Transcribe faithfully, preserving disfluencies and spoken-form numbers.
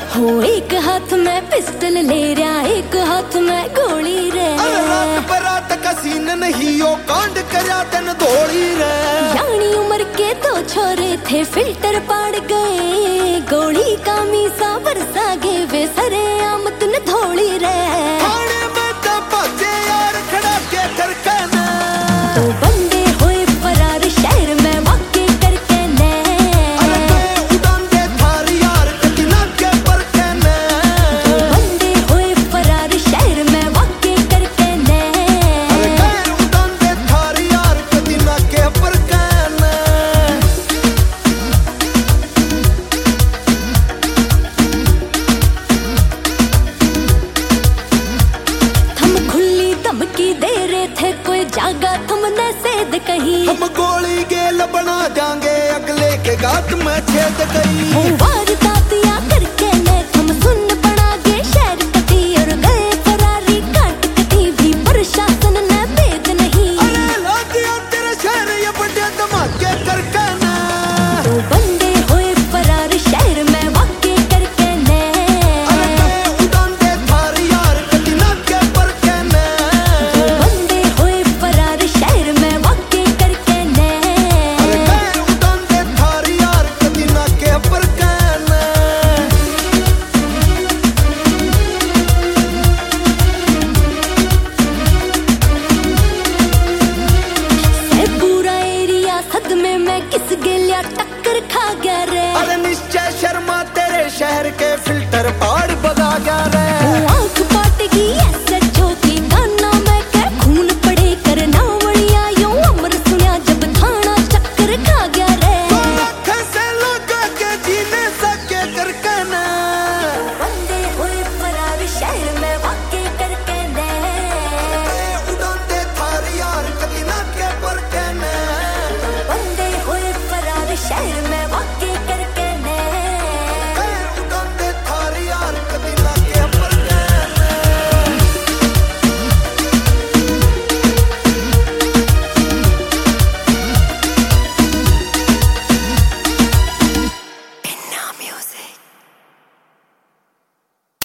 हो एक हाथ में पिस्टल ले रहा, एक हाथ में गोली रे। रात बरात का सीन नहीं यो कांड करा तन धोली रे। यानी उम्र के दो छोरे थे फिल्टर पाड़ गए, गोली का मीसा बरसा गे वे सरे आमत न धोली रे। थाने में तो बाजे यार खड़ा के करके ना, तो बंदे होए फरार शहर में वाक़ई करके ने। अरे मैं उड़ान दे थारी यार कदी ना के पर के ने। तो बंदे होए फरार शहर में वाक़ई करके ने। अरे मैं उड़ान दे थारी यार कदी ना के पर के ने। थम खुली धमकी दे रहे थे कोई जागा तुमने सेध कही। हम गोली गेल बना जाएंगे अगले के गात में छेद गई। वो वारदातियां करके ने थम सुन पड़ा गे शहर कटी और गए फरारी काट कटी भी प्रशासन ने भेद नहीं। अरे लादिया तेरे शहर ये बड़े धमाके करके ना, तो बंदे होए फरार शहर में वाक़ई करके ने। अरे मैं उड़ान दे थारी यार कदी ना के पर के ने। तो बंदे होए फरार शहर में वाक़ई करके ने। अरे मैं उड़ान दे थारी यार कदी ना के पर के ने। ए पूरा एरिया सदमे में किस गेलिया टक्कर खा गया रे। अरे निश्चय शर्मा तेरे शहर के फिल्टर पाड़ बगा गया रे।